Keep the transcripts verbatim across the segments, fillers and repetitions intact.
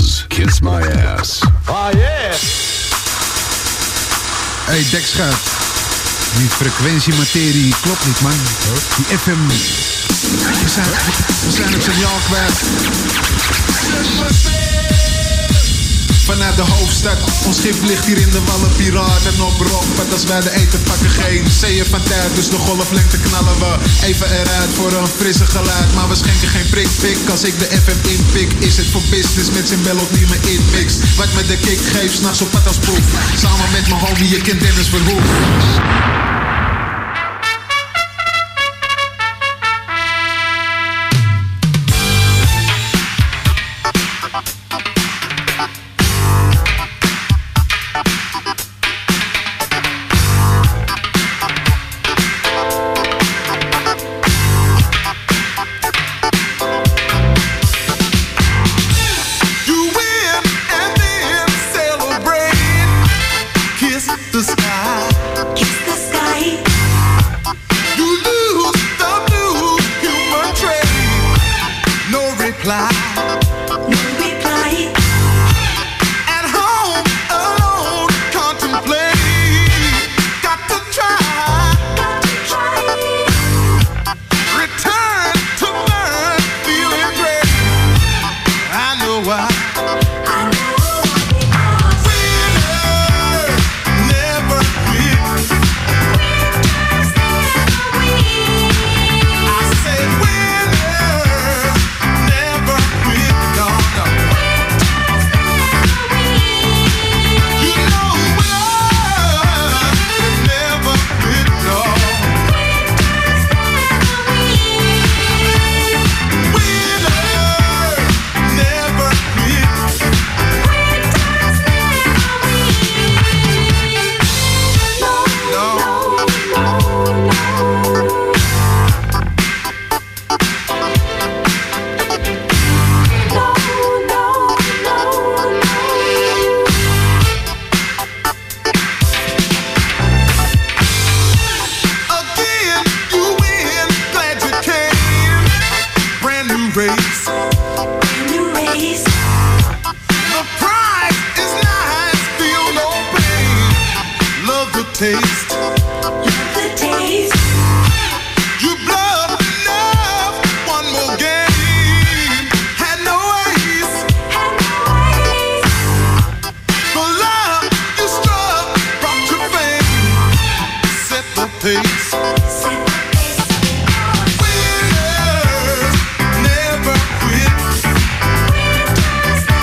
is Kiss My Ass. Oh yeah! Hey Dekschuit, die frequentiematerie klopt niet, man. Die F M... We zijn, we zijn het signaal kwijt. Vanuit de hoofdstad, ons schip ligt hier in de wallen, piraten op rock. Want als wij de eten pakken, geen zeeën van tijd, dus de golflengte knallen we even eruit voor een frisse geluid. Maar we schenken geen prikpik, als ik de F M inpik, is het voor business met zijn melodie me inmix. Wat me de kick geeft, s'nachts op pad als proef, samen met mijn homie, je kent Dennis Verhoef.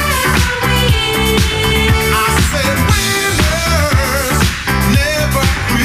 Never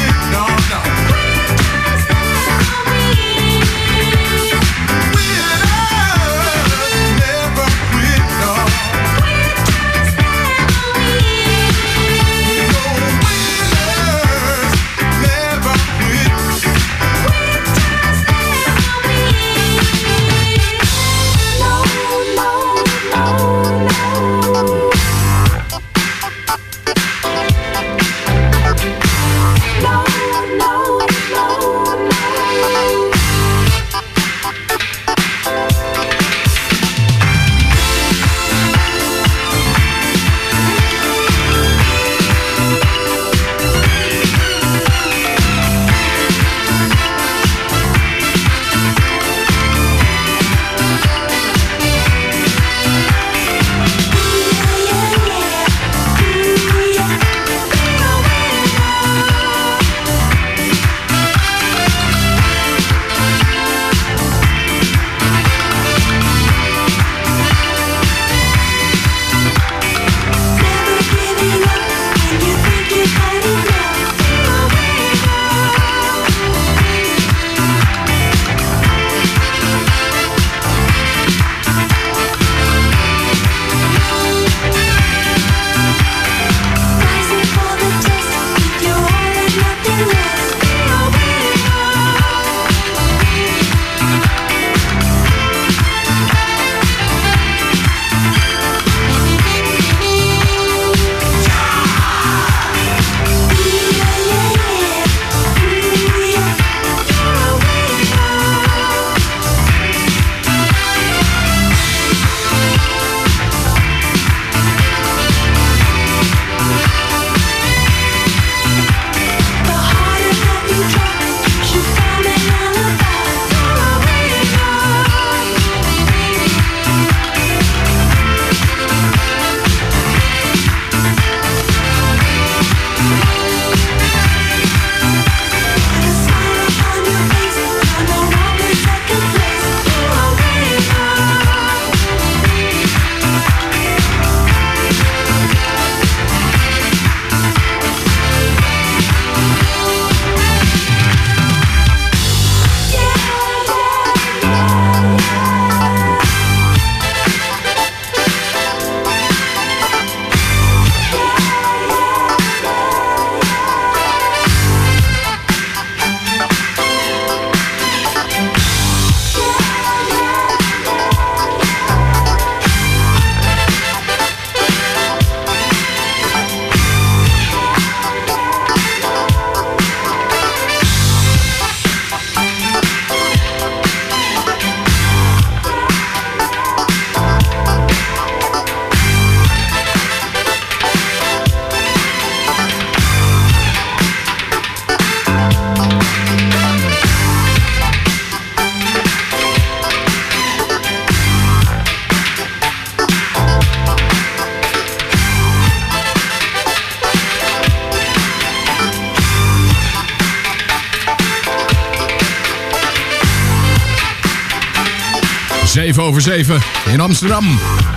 zeven over zeven in Amsterdam.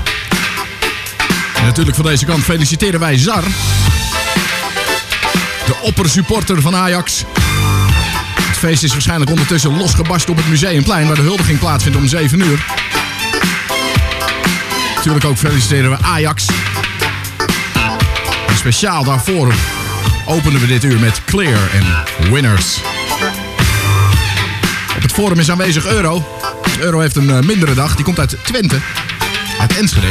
En natuurlijk van deze kant feliciteren wij Zar. De oppersupporter van Ajax. Het feest is waarschijnlijk ondertussen losgebarst op het Museumplein, waar de huldiging plaatsvindt om zeven uur. Natuurlijk ook feliciteren we Ajax. En speciaal daarvoor openen we dit uur met Clear en Winners. Op het forum is aanwezig Euro. Euro heeft een uh, mindere dag. Die komt uit Twente. Uit Enschede.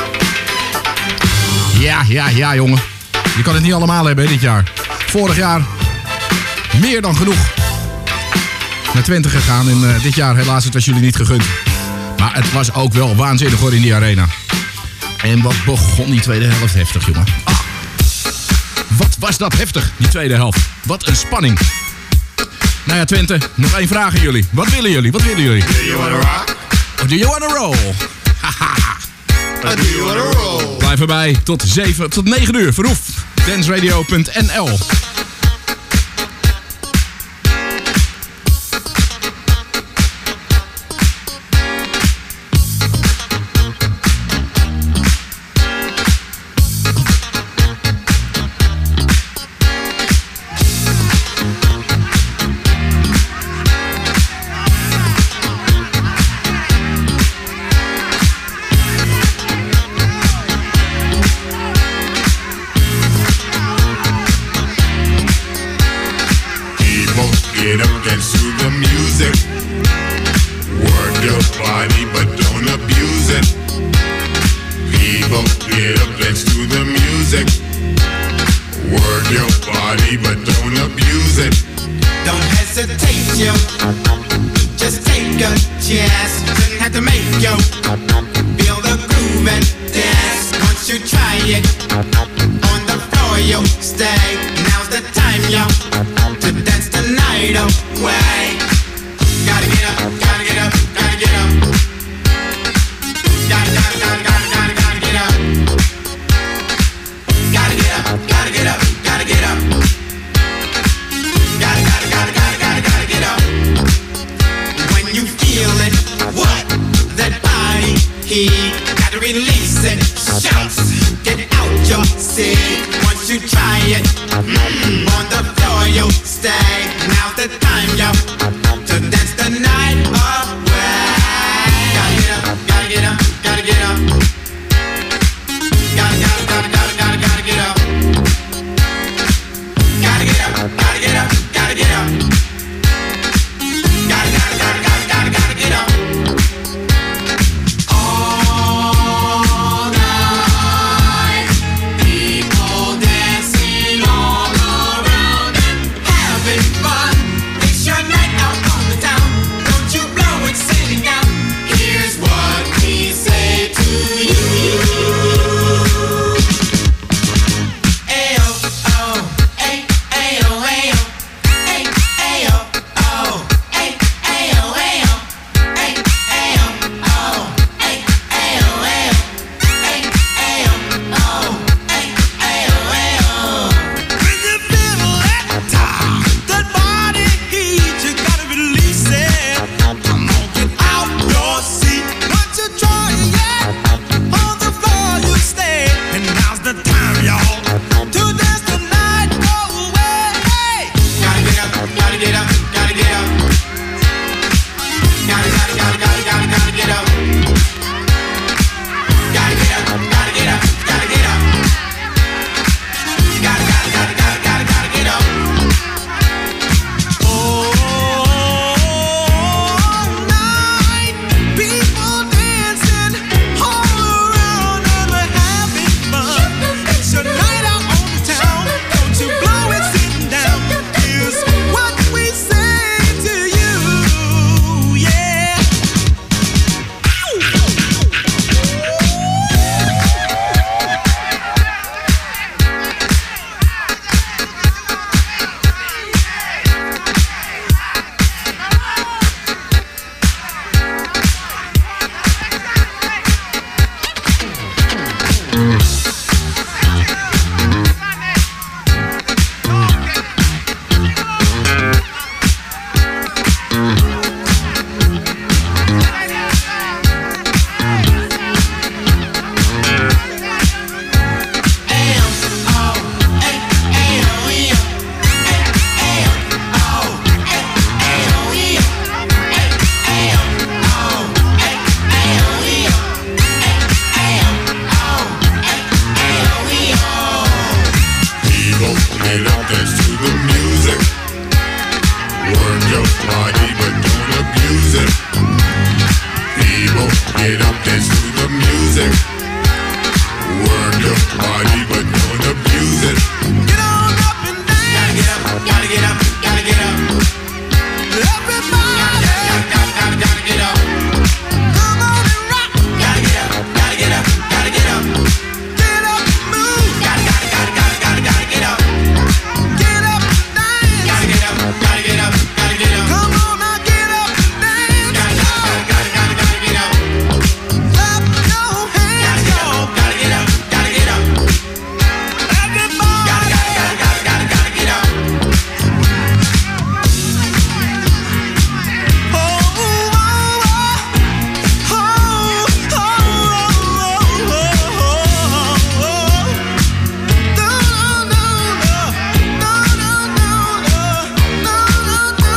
Ja, ja, ja, jongen. Je kan het niet allemaal hebben, hè, dit jaar. Vorig jaar meer dan genoeg naar Twente gegaan. En uh, dit jaar helaas, het was jullie niet gegund. Maar het was ook wel waanzinnig hoor in die arena. En wat begon die tweede helft heftig, jongen. Ah, wat was dat heftig, die tweede helft. Wat een spanning. Nou ja, Twente, nog één vraag aan jullie. Wat willen jullie? Wat willen jullie? Do you wanna rock? Or do you wanna roll? Haha. Or do you wanna roll? Blijf erbij tot zeven, tot negen uur. Verhoef. danceradio punt n l. Get up, dance to the music. Work your body, but don't abuse it. People, get up, dance to the music. Work your body, but don't abuse it. Don't hesitate, yo. Just take a chance. Doesn't have to make yo. Feel the groove and dance. Once you try it, on the floor yo, stay. Now's the time, yo, to dance the night away. Gotta get up, gotta get up, gotta get up. Gotta, gotta, gotta, gotta, gotta, gotta get up. Gotta get up, gotta get up, gotta get up. Gotta, gotta, gotta, gotta, gotta, gotta get up. When you feel it, what? That body heat. Gotta release it, shouts. Get out your seat. Once you try it, mm, on the floor you stay. Now's the time, yo, to dance the night away. Gotta get up, gotta get up, gotta get up. Gotta, gotta, gotta, gotta, gotta, gotta get up. Gotta get up, gotta get up, gotta get up. Gotta, gotta, gotta, gotta, gotta, gotta get up. All night, people dancing all dance to the music. Work your body, but don't abuse it. People, get up, dance to the music. Work your body, but don't abuse it. Get on up and dance. Gotta get up, gotta get up, gotta get up. Everybody, gotta, gotta, gotta, gotta get up. Come on and rock. Gotta get up, gotta get up, gotta get up. Get up and move. Gotta, gotta, gotta, gotta, gotta, gotta get up. Get up and dance. Gotta get up, gotta get up, gotta get up. Come on now, get up and dance. Gotta, gotta, gotta, gotta, gotta get up. Clap your hands, y'all. Gotta get up, gotta get up. Everybody, gotta, gotta, gotta, gotta, gotta, gotta get up. Oh, oh, oh, oh, oh, oh, oh, oh. No, no, no, no, no, no, no, no,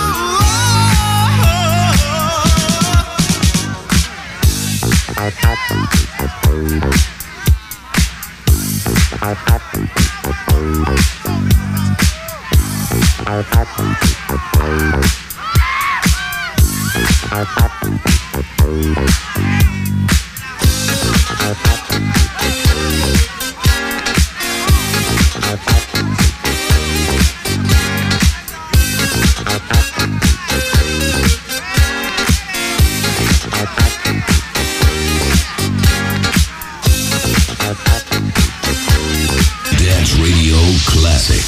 Dance Radio Classic.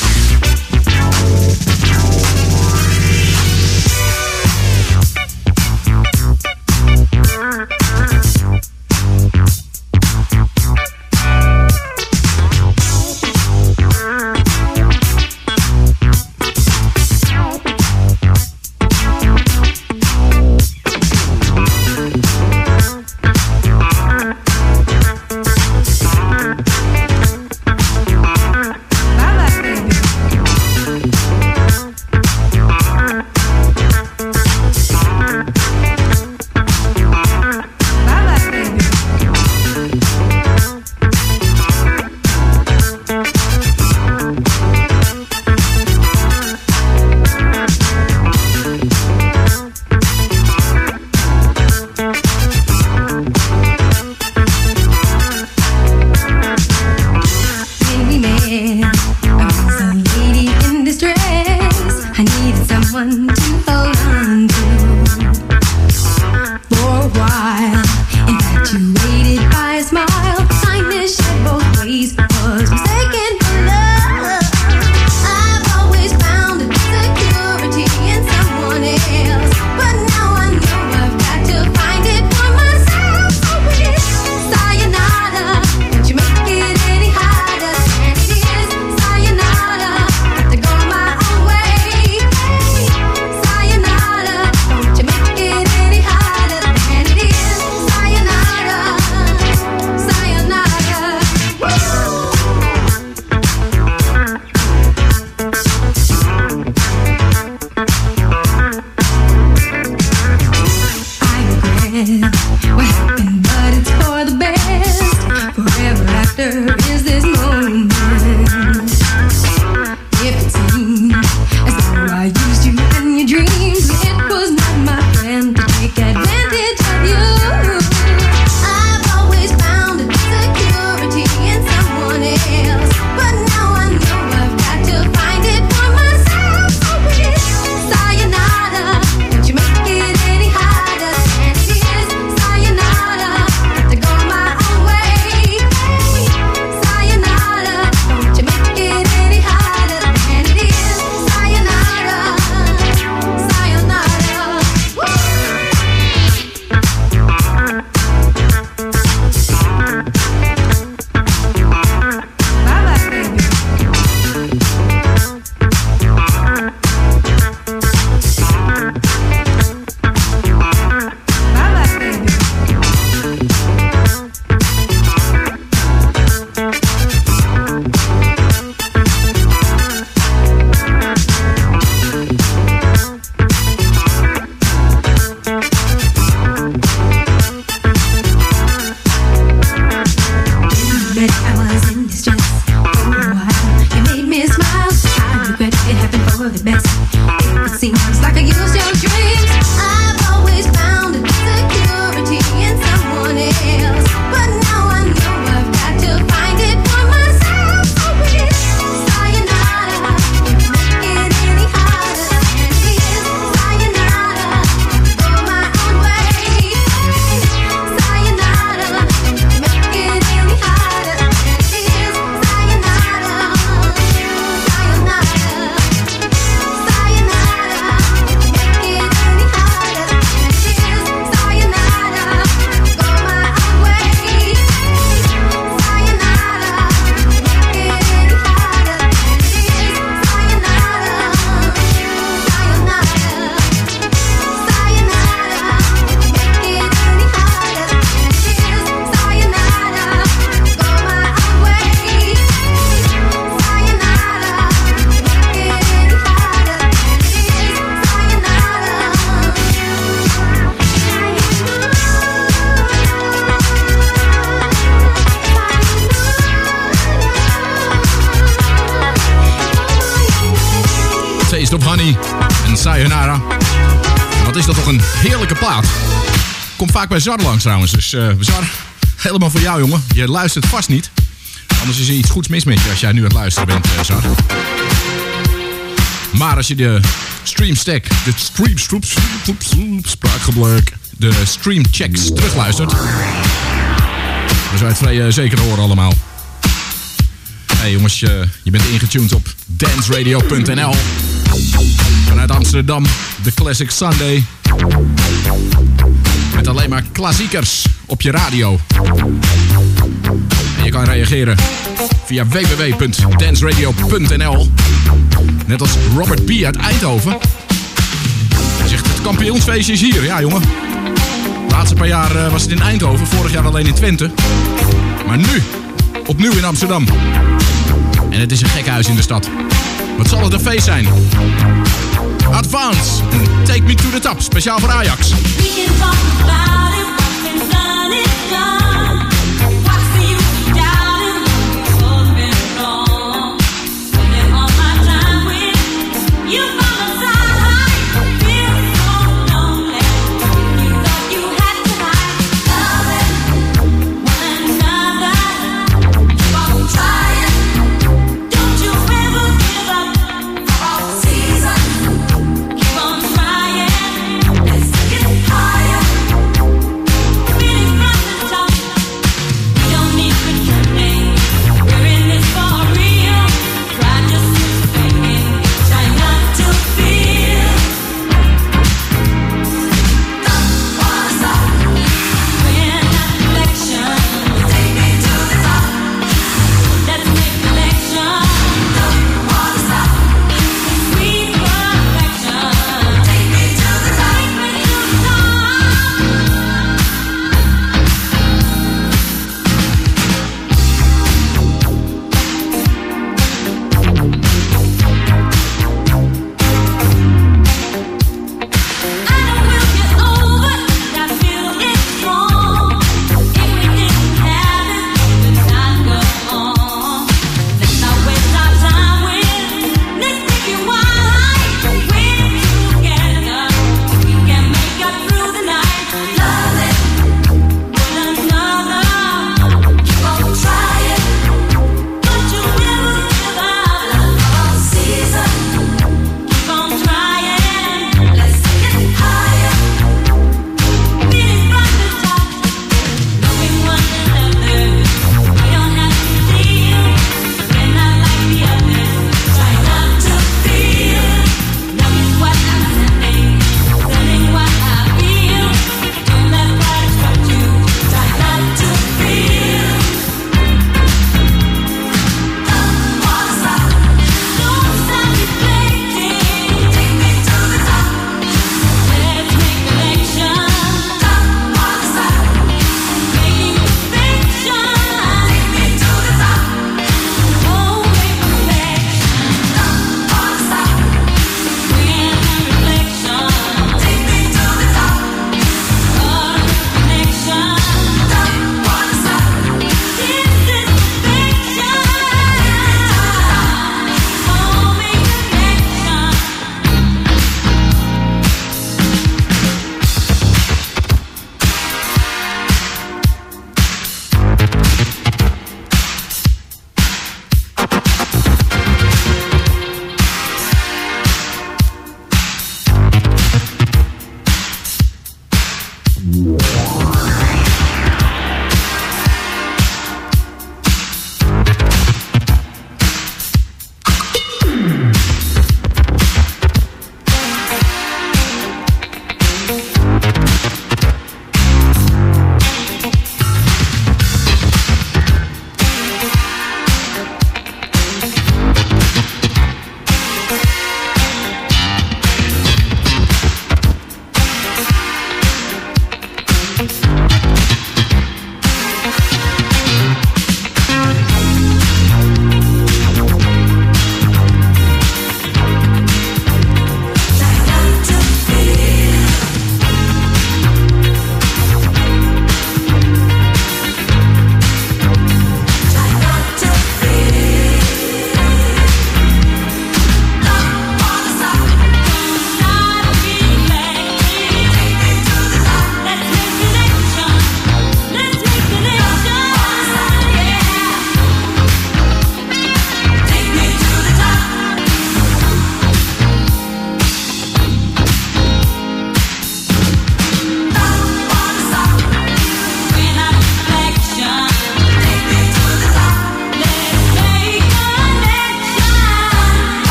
I was in distress for a while. You made me smile. Sayonara. Wat is dat toch een heerlijke plaat. Komt vaak bij Zar langs trouwens. Dus uh, Zar, helemaal voor jou jongen. Je luistert vast niet. Anders is er iets goeds mis met je als jij nu aan het luisteren bent, uh, Zar. Maar als je de streamstack, de stream, stroep, stroep, stroep, spraakgeblek, de streamchecks terugluistert, dan zou je het vrij uh, zeker horen allemaal. Hey jongens, uh, je bent ingetuned op dance radio punt n l. Vanuit Amsterdam, de Classic Sunday. Met alleen maar klassiekers op je radio. En je kan reageren via w w w punt dance radio punt n l. Net als Robert B. uit Eindhoven. Hij zegt, het kampioensfeestje is hier. Ja jongen. De laatste paar jaar uh, was het in Eindhoven. Vorig jaar alleen in Twente. Maar nu, opnieuw in Amsterdam. En het is een gek huis in de stad. Wat zal het een feest zijn? Advance en Take Me To The Top. Speciaal voor Ajax. We can talk about it, what's been done is done. What's the use of doubting what's been wrong? Spending all my time with you by my side. Feel so lonely. You thought you had to hide. Loving one another. Keep on trying. Don't you ever give up. For all season. Keep on trying. Let's get higher. Feeling from the top.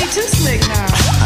you're too slick now.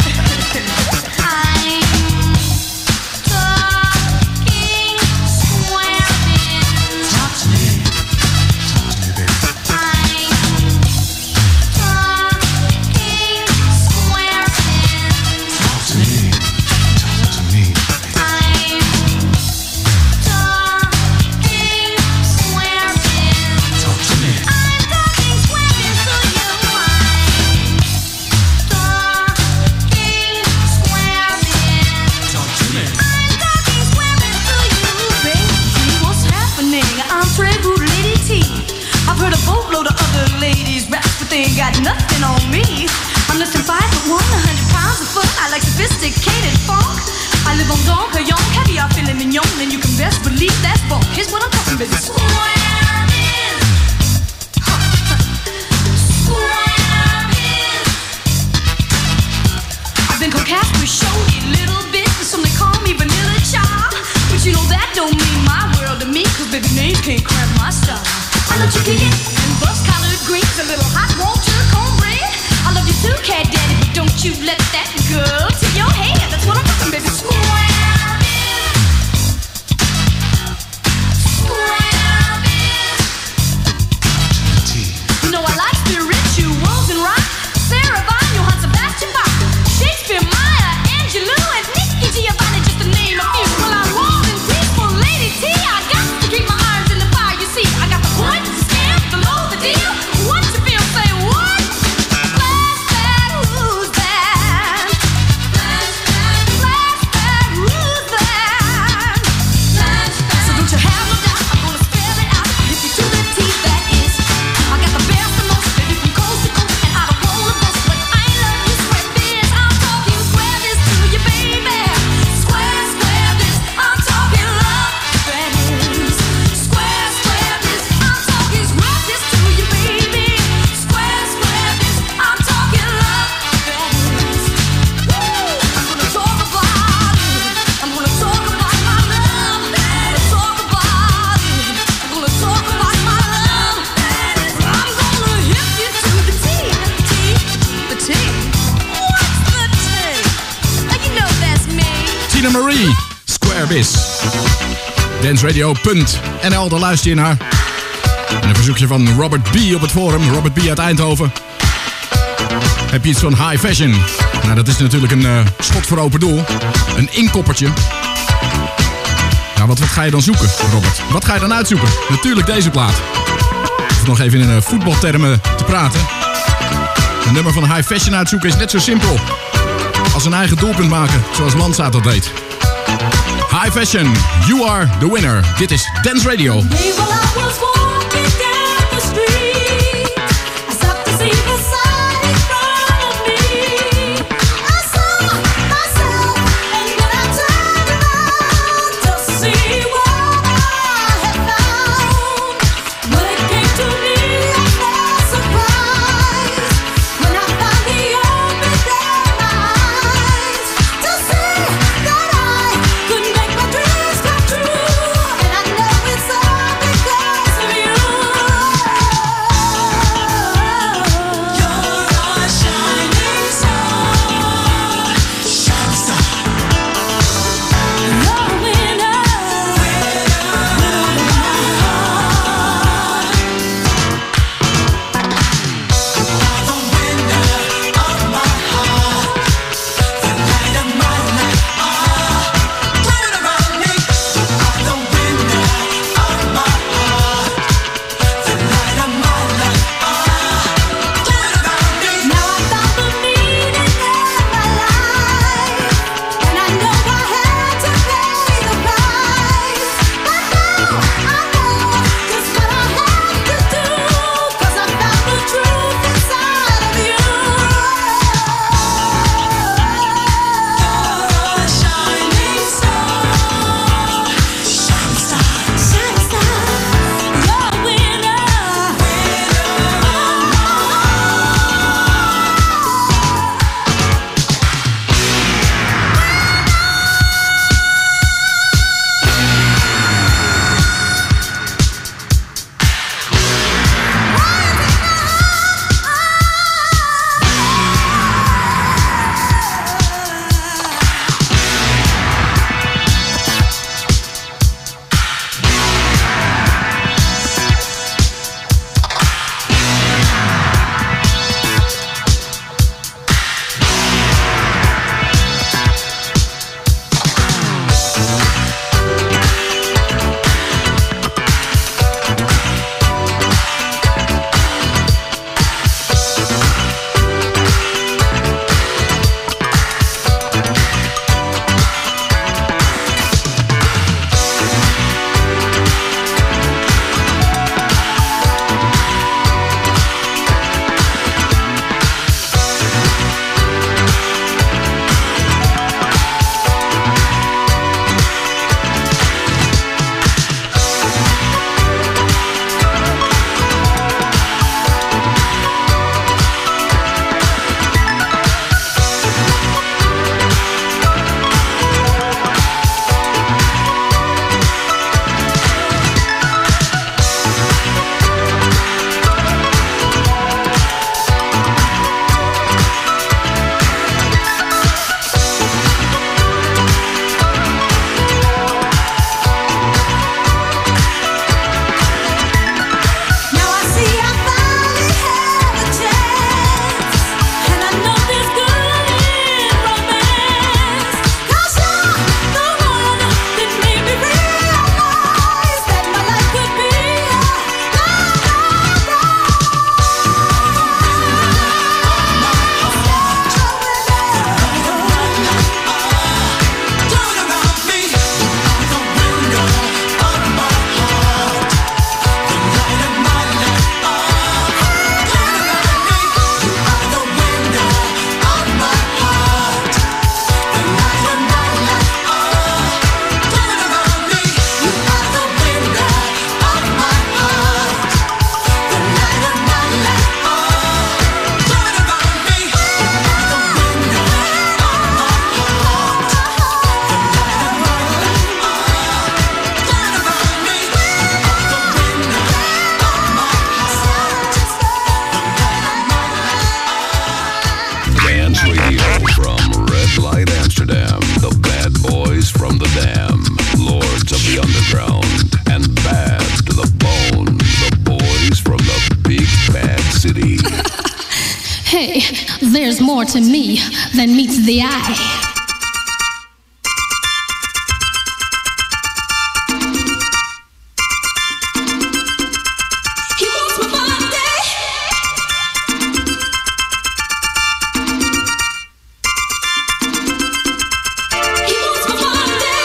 They ain't got nothing on me. I'm less than five foot one, a hundred pounds of fun. I like sophisticated funk. I live on Don Quixote, caviar, filet mignon, and you can best believe that's bunk. Here's what I'm talking about. Square biz. Square biz. I've been coquette with showy little bit, and some they call me Vanilla Child. But you know that don't mean my world to me, cause baby names can't cramp my style. I love chicken and bus collard greens, a little hot water cornbread. I love you too, cat daddy, but don't you let that go to your head. That's what I'm talking, baby. Square biz. Square biz. You know I like spirituals and rock. Sarah Vaughan, Johann Sebastian Bach, Shakespeare, Maya Angelou, and Nikki Giovanni, just to name a few. Well, I'm warm and peaceful, Lady T. I got to keep my irons in the fire. You see, I got the point, the scam, the low, the deal. What you feel? Say what? Flash that, who's that? Flash that, flash that, who's that? Flash that. So don't you have no doubt, I'm gonna spell it out. If you to the T, that is. I got the best and most, baby, from coast to coast, and I don't wanna boast, but I love you square biz. I'm talking square biz to you, baby. Square, square biz. I'm talking love, that is. Square, square biz. I'm talking square biz to you, baby. Square, square biz. I'm talking love, that is. Woo! I'm gonna talk about it. I'm gonna talk about my love. Talk about it. I'm gonna talk about my love. I'm gonna hit you to the T, T, the T. What's the T? Now you know that's me. Tina Marie, Square Biz. Danceradio punt n l, daar luister je naar. En een verzoekje van Robert B. op het forum. Robert B. uit Eindhoven. Heb je iets van high fashion? Nou, dat is natuurlijk een eh, schot voor open doel. Een inkoppertje. Nou, wat, wat ga je dan zoeken, Robert? Wat ga je dan uitzoeken? Natuurlijk deze plaat. Of nog even in uh, voetbaltermen te praten. Een nummer van high fashion uitzoeken is net zo simpel als een eigen doelpunt maken, zoals Landsaat dat deed. High fashion, you are the winner. Dit is Dance Radio. Hey, well, I was walking down the street. I stopped to see the sign in front of me. I saw myself, and then I turned around to see what I had found. When it came to me, I was surprised when I finally opened my eyes to see that I could make my dreams come true. And I know it's all because of you. say there's more to me than meets the eye. He wants my body. He wants my body.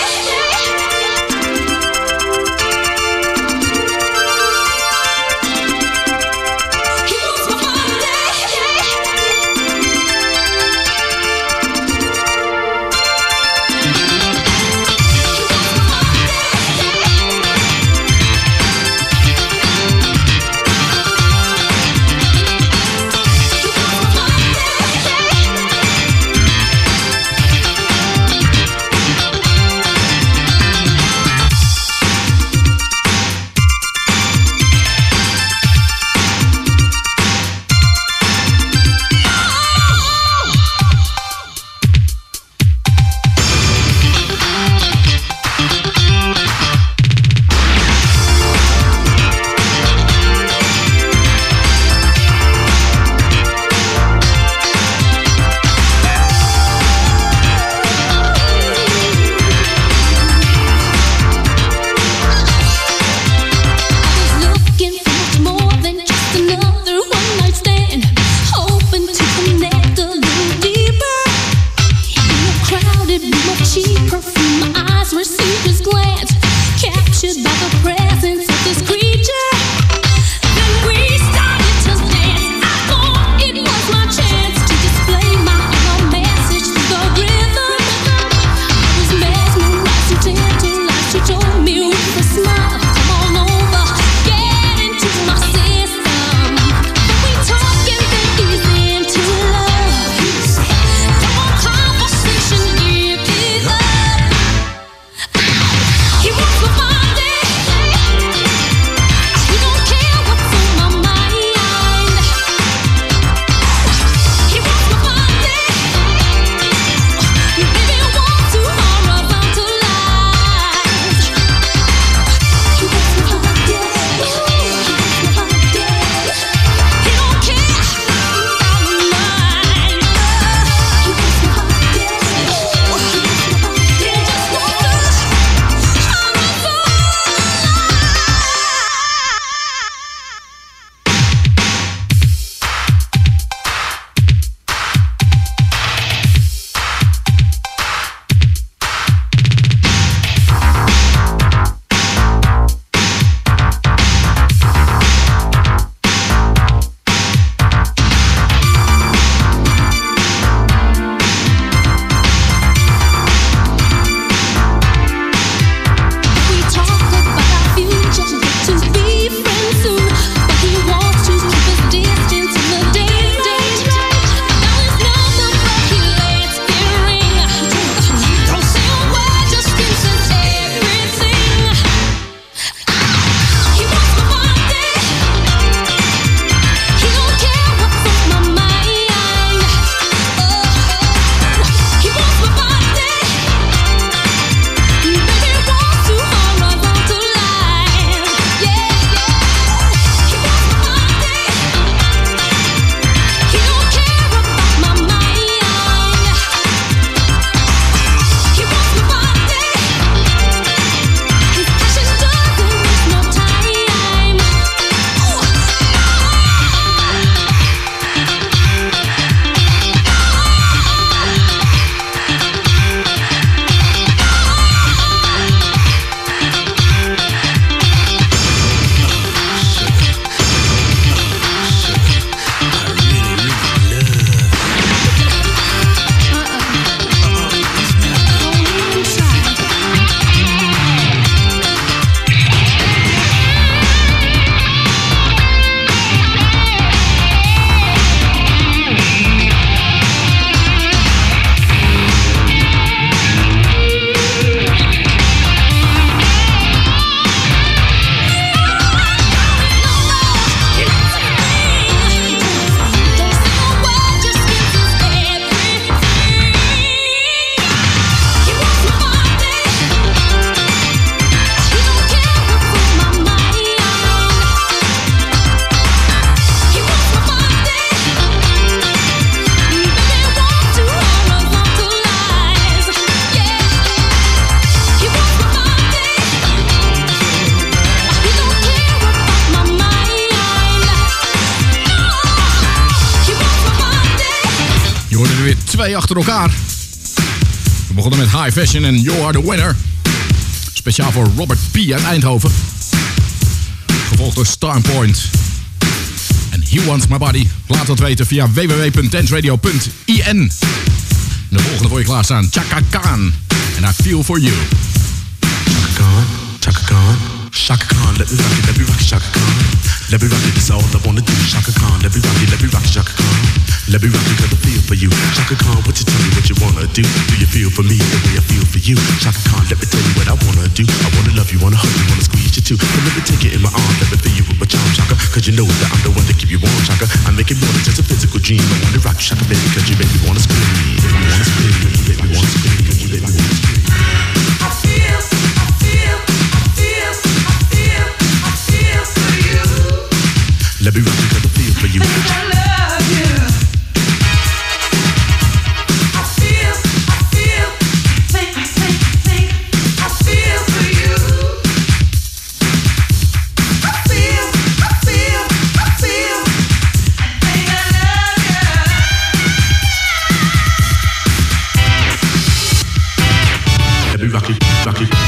He wants my body. weer twee achter elkaar. We begonnen met High Fashion en You Are The Winner. Speciaal voor Robert P. uit Eindhoven. Gevolgd door Starpoint. En He Wants My Body. Laat dat weten via w w w punt dance radio punt i n. En de volgende voor je klaarstaan. Chaka Khan. En I Feel For You. Chaka Khan, Chaka Khan, Chaka Khan, let me rock it, let me rock it, Chaka Khan. Let me rock it, that's all I wanna do, Chaka Khan. Let me rock it, let me rock it, Chaka Khan. Let me rock it, cause I feel for you. Chaka Khan, would you tell me what you wanna do? Do you feel for me the way I feel for you? Chaka Khan, let me tell you what I wanna do. I wanna love you, wanna hug you, wanna squeeze you too. But let me take it in my arms, let me feel you with my charm, Chaka. Cause you know that I'm the one to keep you warm, Chaka. I make it more than just a physical dream. I wanna rock you, Chaka, baby, cause you make me wanna scream. Make me wanna scream, you make me wanna scream, you make me wanna scream. I feel, I feel, I feel, I feel, I feel for you. Let me rock you, cause I feel for you. I love you. I feel, I feel, think, think, think. I feel for you. I feel, I feel, I feel. I think I love you. Let me rock it, rock it.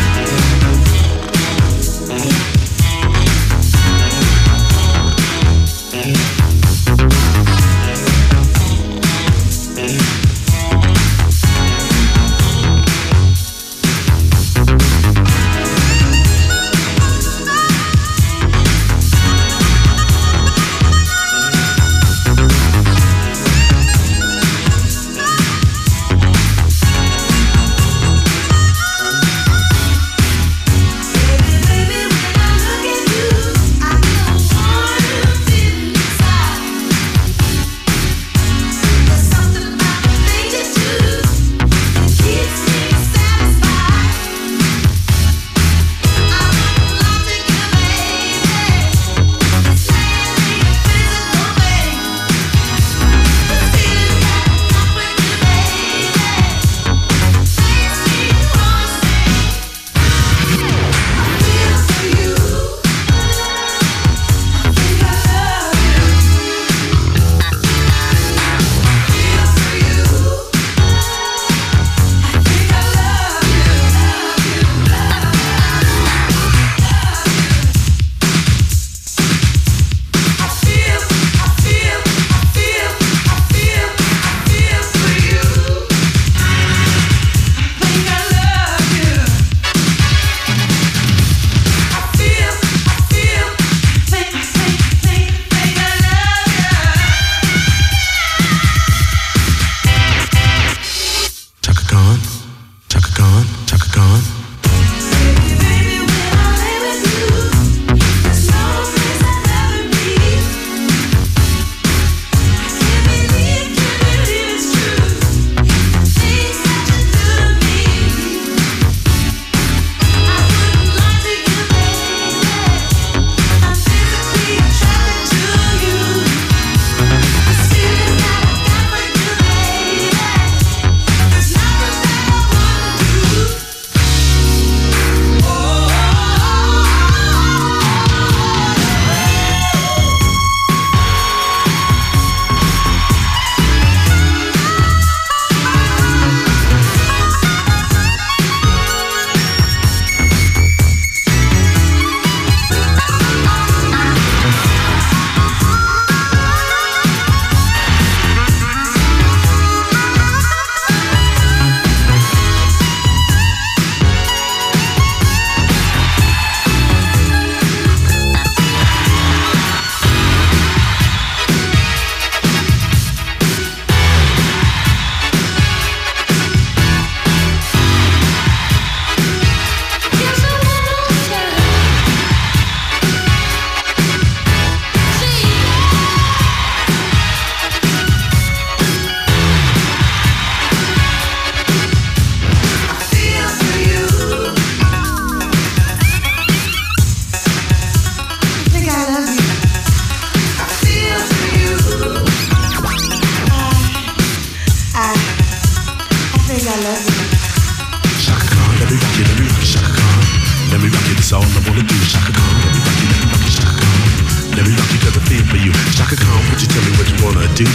That's all I wanna do. Chaka Khan, let me rock you, let me rock you, Chaka Khan. Let me rock you cause I feel for you. Chaka Khan, would you tell me what you wanna do? Do you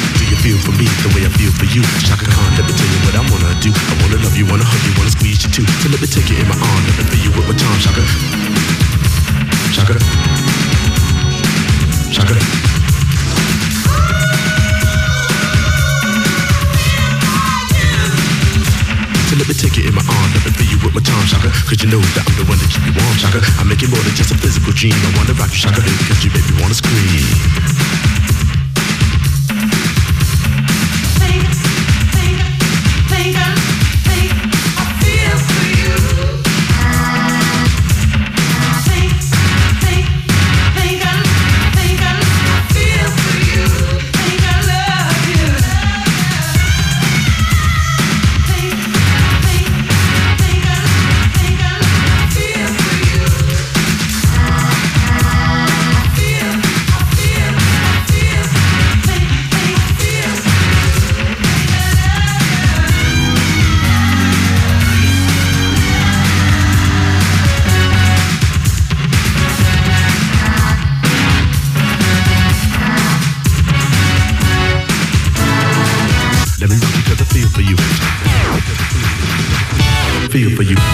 feel for me the way I feel for you. Shaka Khan, let me tell you what I wanna do. I wanna love you, wanna hug you, wanna squeeze you too. So let me take you in my arm, let me feel you with my tongue. Shaka, Shaka, Shaka. So let me take you in my arm, let me feel you with my tongue, Shaka. Cause you know that I'm the one that keep you warm, Shaka. I make it more than just a physical dream. I wanna rock you, Shaka, baby, cause you make me wanna scream. Feel for you.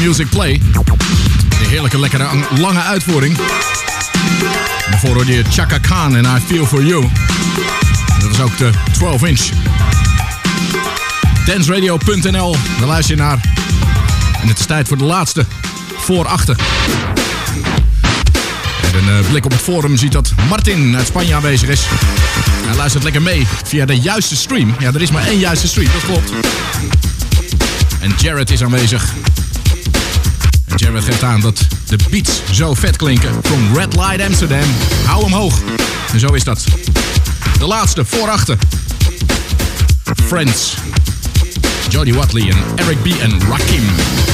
Music Play. De heerlijke, lekkere, lange uitvoering. Daarvoor hoorde je Chaka Khan en I Feel For You. Dat was ook de twaalf inch. danceradio punt n l, daar luister je naar. En het is tijd voor de laatste, voor achter. Met een uh, blik op het forum ziet dat Martin uit Spanje aanwezig is. Hij luistert lekker mee via de juiste stream. Ja, er is maar één juiste stream, dat klopt. En Jared is aanwezig. En Jared geeft aan dat de beats zo vet klinken. From Red Light Amsterdam. Hou hem hoog. En zo is dat. De laatste, voor achter. Friends. Jody Watley en Eric B. en Rakim.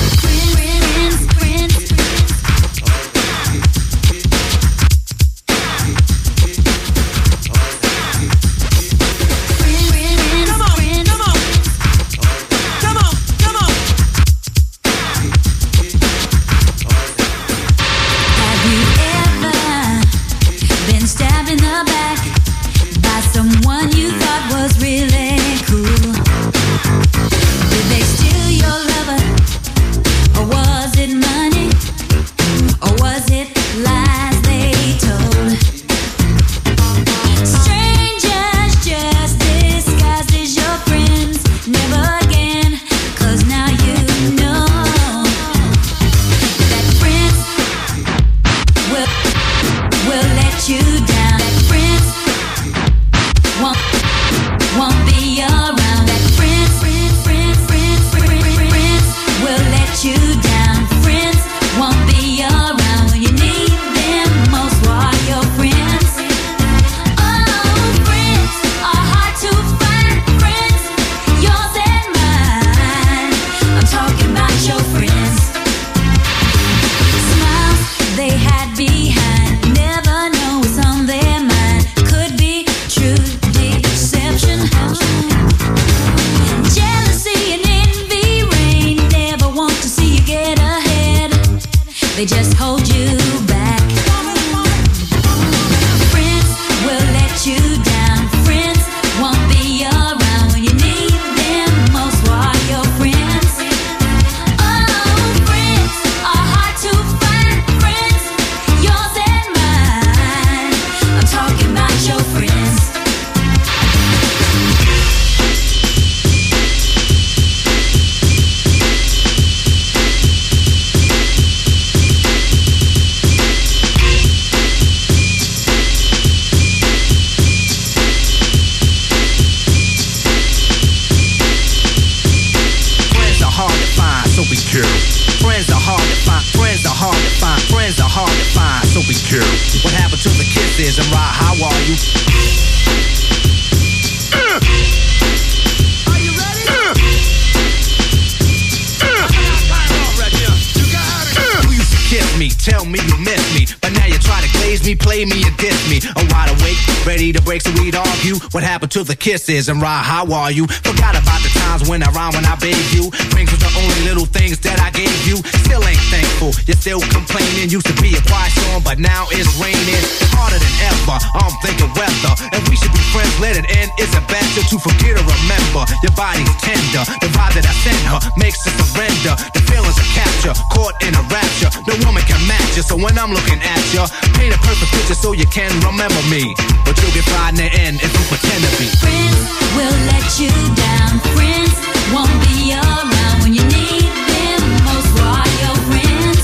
What happened to the kisses and rah, how are you? Forgot about the times when I rhyme when I bathed you. Rings was the only little things that I gave you. Still ain't thankful, you're still complaining. Used to be a quiet storm, but now it's raining. Harder than ever, I'm thinking weather. And we should be friends, let it end. Is it better to forget or remember? Your body's tender, the vibe that I sent her makes her surrender. The feelings are capture, caught in a rapture. No woman can match you, so when I'm looking at you, paint a perfect picture so you can remember me. But you'll get fried in the end if you pretend to be. Friends will let you down. Friends won't be around when you need them most. While your friends,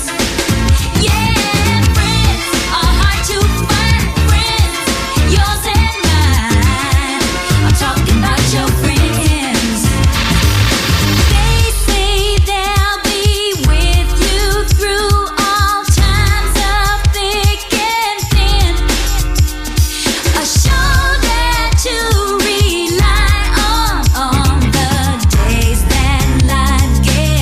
yeah, friends are hard to find. Friends, yours and mine. I'm talking about your friends. They say they'll be with you through all times of thick and thin. A shoulder to rely on on the days that life gave.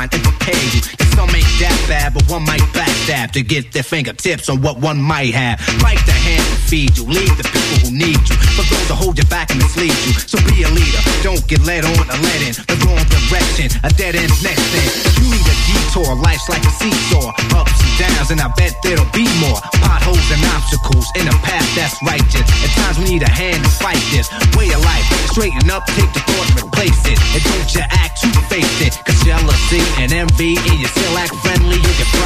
mind and prepare you that some ain't that bad, but one might backstab to get their fingertips on what one might have. Bite the hand to feed you, lead the people who need you, for those to hold you back and mislead you. So be a leader, don't get led on or led in the wrong direction. A dead end's next thing. You need a detour, life's like a seesaw, ups and downs, and I bet there'll be more potholes and obstacles in a path that's righteous. At times we need a hand to fight this way of life. Straighten up, take the thought and replace it, and don't you act to face it. Cause jealousy and envy, and you still act friendly, you get